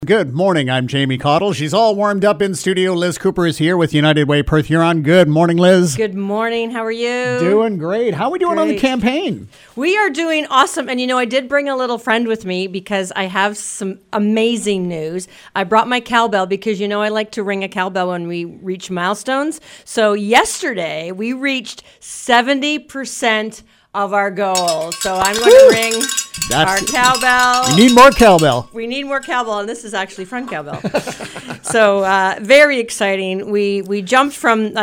Good morning. I'm Jamie Cottle. She's all warmed up in studio. Liz Cooper is here with United Way Perth Huron. Good morning, Liz. Good morning. How are you? Doing great. How are we doing on the campaign? We are doing awesome. And I did bring a little friend with me because I have some amazing news. I brought my cowbell because I like to ring a cowbell when we reach milestones. So yesterday we reached 70% of our goal. So I'm going to ring our cowbell. We need more cowbell. We need more cowbell, and this is actually front cowbell. So very exciting. We jumped from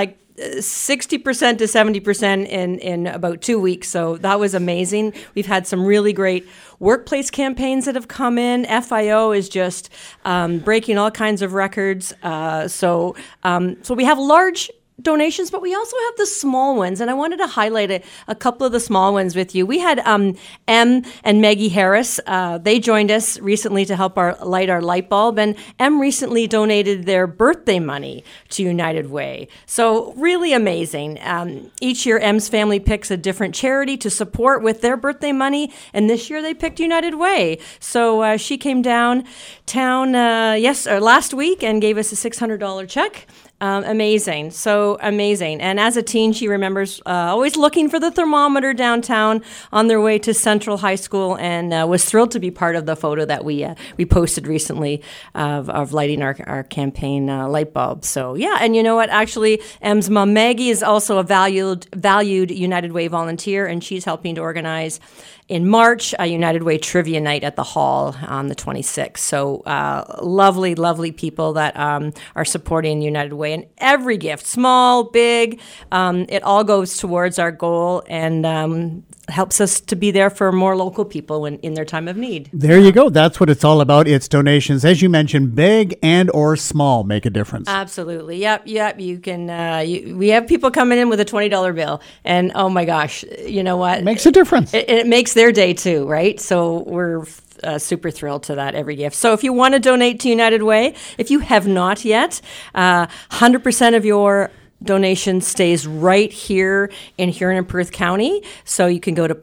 60% to 70% in about 2 weeks. So that was amazing. We've had some really great workplace campaigns that have come in. FIO is just breaking all kinds of records. So we have large donations, but we also have the small ones, and I wanted to highlight a couple of the small ones with you. We had M and Maggie Harris. They joined us recently to help light our light bulb, and M recently donated their birthday money to United Way. So really amazing. Each year, M's family picks a different charity to support with their birthday money, and this year they picked United Way. So she came downtown last week and gave us a $600 check. Amazing. So amazing. And as a teen, she remembers always looking for the thermometer downtown on their way to Central High School, and was thrilled to be part of the photo that we posted recently of lighting our campaign light bulb. So yeah, and you know what? Actually, M's mom Maggie is also a valued United Way volunteer, and she's helping to organize in March a United Way trivia night at the hall on the 26th. So lovely, lovely people that are supporting United Way. And every gift, small, big, it all goes towards our goal and helps us to be there for more local people in their time of need. There you go. That's what it's all about. It's donations. As you mentioned, big and or small make a difference. Absolutely. Yep. You can. We have people coming in with a $20 bill, and oh my gosh, you know what? It makes a difference. It makes their day too, right? So we're super thrilled to that every gift. So if you want to donate to United Way, if you have not yet, 100% of your donation stays right here in Huron and Perth County. So you can go to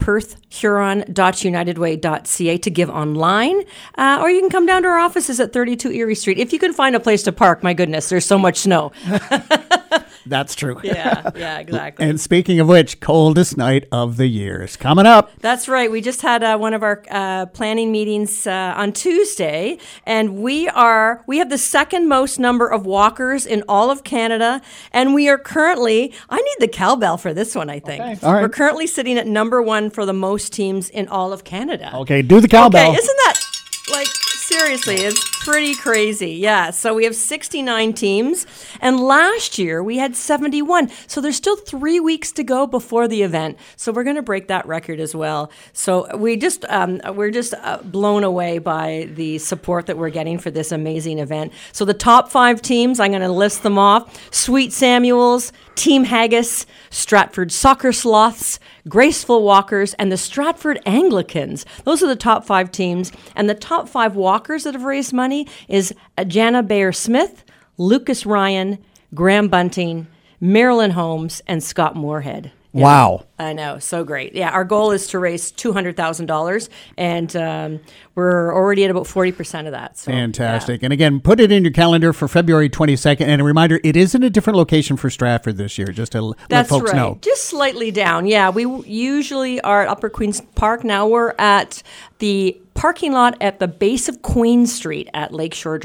perthhuron.unitedway.ca to give online, or you can come down to our offices at 32 Erie Street. If you can find a place to park, my goodness, there's so much snow. That's true. Yeah, exactly. And speaking of which, coldest night of the year is coming up. That's right. We just had one of our planning meetings on Tuesday, and we have the second most number of walkers in all of Canada, and we are currently, I need the cowbell for this one, I think. Okay. All right. We're currently sitting at number one for the most teams in all of Canada. Okay, do the cowbell. Okay, isn't that, seriously, it's pretty crazy. Yeah, so we have 69 teams, and last year we had 71. So there's still 3 weeks to go before the event. So we're going to break that record as well. So we're just blown away by the support that we're getting for this amazing event. So the top 5 teams, I'm going to list them off: Sweet Samuels, Team Haggis, Stratford Soccer Sloths, Graceful Walkers, and the Stratford Anglicans. Those are the top 5 teams. And the top 5 walkers that have raised money is Jana Bayer-Smith, Lucas Ryan, Graham Bunting, Marilyn Holmes, and Scott Moorhead. Yeah, wow. I know. So great. Yeah, our goal is to raise $200,000, and we're already at about 40% of that. So, fantastic. Yeah. And again, put it in your calendar for February 22nd. And a reminder, it is in a different location for Stratford this year, just to let folks know. Just slightly down. Yeah, we usually are at Upper Queen's Park. Now we're at the parking lot at the base of Queen Street at Lakeside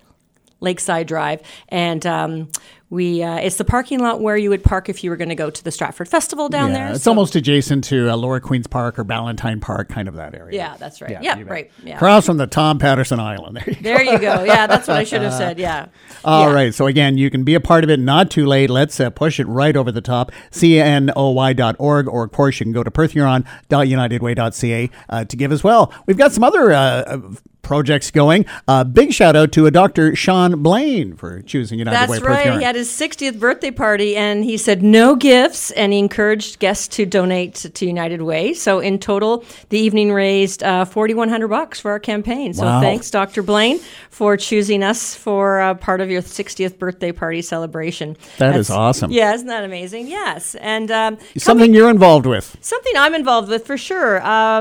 Drive. And it's the parking lot where you would park if you were going to go to the Stratford Festival down there. It's almost adjacent to Lower Queen's Park or Ballantyne Park, kind of that area. Yeah, that's right. Yeah, right. Yeah. Across from the Tom Patterson Island. There you go. Yeah, that's what I should have said. Yeah. All right. So again, you can be a part of it. Not too late. Let's push it right over the top. CNOY.org, or of course you can go to perthhuron.unitedway.ca to give as well. We've got some other projects going. Big shout out to Dr. Sean Blaine for choosing United Way. That's right. He had his 60th birthday party, and he said no gifts, and he encouraged guests to donate to United Way. So in total, the evening raised $4,100 for our campaign. So Thanks, Dr. Blaine, for choosing us for part of your 60th birthday party celebration. That's awesome. Yeah, isn't that amazing? Yes. And something you're involved with. Something I'm involved with for sure.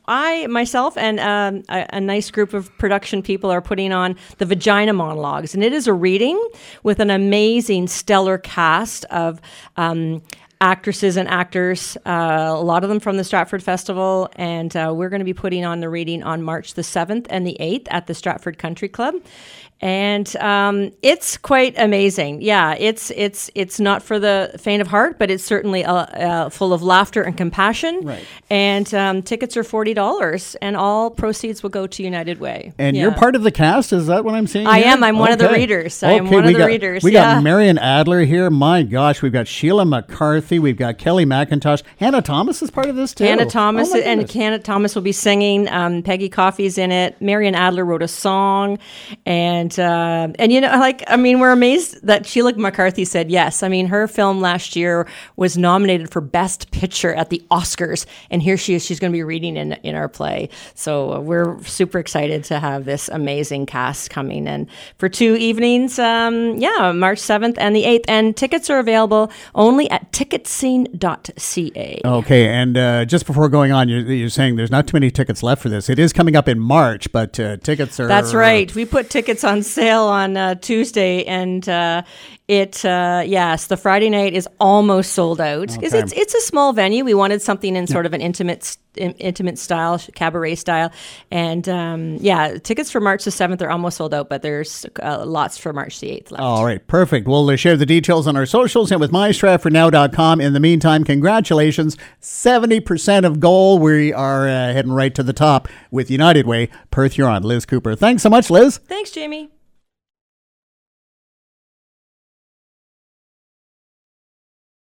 myself and a nice group of production people are putting on the Vagina Monologues, and it is a reading with an amazing, stellar cast of actresses and actors, a lot of them from the Stratford Festival, and we're going to be putting on the reading on March the 7th and the 8th at the Stratford Country Club. And it's quite amazing. Yeah, it's not for the faint of heart, but it's certainly full of laughter and compassion. Right. And tickets are $40, and all proceeds will go to United Way. And you're part of the cast? Is that what I'm seeing? I here? am. I'm one of the readers. I am one of the readers. We got Marian Adler here. My gosh, we've got Sheila McCarthy. We've got Kelly McIntosh. Hannah Thomas is part of this too. Hannah Thomas will be singing. Peggy Coffey's in it. Marian Adler wrote a song, and we're amazed that Sheila McCarthy said yes. I mean, her film last year was nominated for Best Picture at the Oscars, and here she is. She's going to be reading in our play. So we're super excited to have this amazing cast coming in for 2 evenings. March 7th and the 8th, and tickets are available only at ticketscene.ca. Okay, and just before going on, you're saying there's not too many tickets left for this. It is coming up in March, but tickets are... That's right. We put tickets on sale on Tuesday, and the Friday night is almost sold out because it's a small venue. We wanted something in sort of an intimate style, cabaret style, and tickets for March the 7th are almost sold out, but there's lots for March the 8th left. All right, perfect. We'll share the details on our socials and with mystratfordnow.com. In the meantime, congratulations, 70% of goal. We are heading right to the top with United Way, Perth Huron. Liz Cooper. Thanks so much, Liz. Thanks, Jamie.